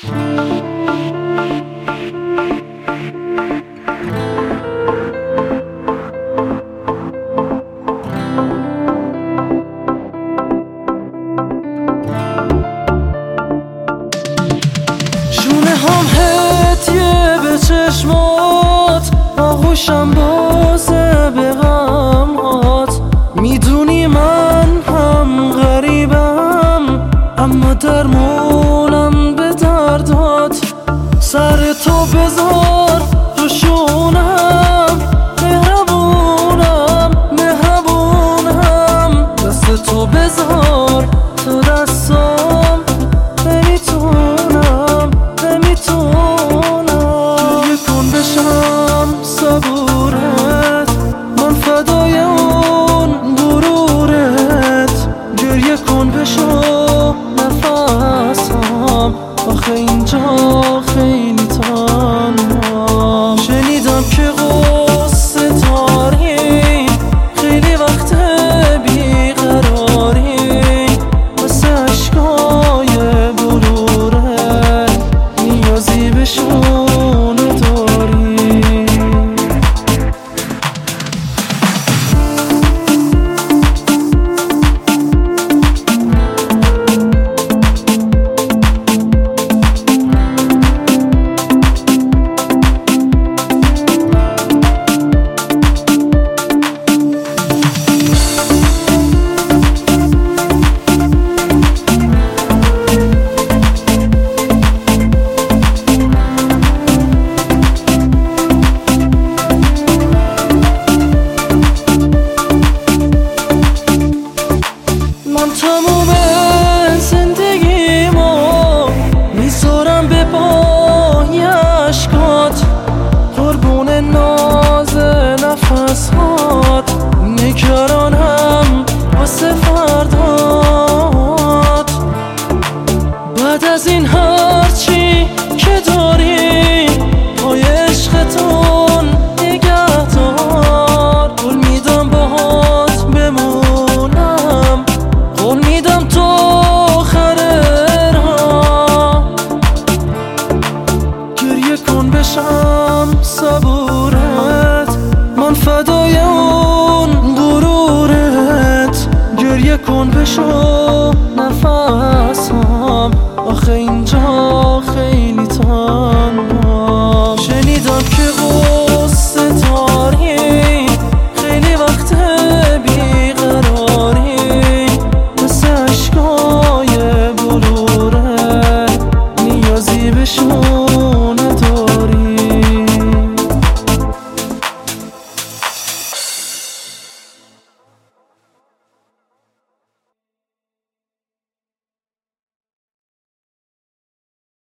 جونه هم هدیه به چشمات، آغوشم بازه به غمات. میدونی من هم غریبم، اما درمونم به دردات. سر تو بذار تو شونم، مهربونم مهربونم. دست تو بذار تو دستام، نمیتونم گریه کن بشم صبورت، من فدای اون غرورت. گریه کن بشم نفسم، آخه اینجا خیلی تنهام. شنیدم که قصه داری، خیلی وقت بیقراری. واسه عشقای بلوره نیازی به شونه داری. من تموم زندگیمو میذارم به پای عشقات، قربون ناز نفسات. نگرانم واسه فردات، بعد از این هرچی که داری پای عشقتون نگهدار. قول میدم باهات بمونم، قول میدم تو آخر راه. گریه کن بشم صبورت، من فدای اون غرورت. گریه کن بشم نفسم، آخه اینجا خیلی تنهام. شنیدم که قصه داری، خیلی وقت بیقراری. مثل عشقای بلوره نیازی به شونه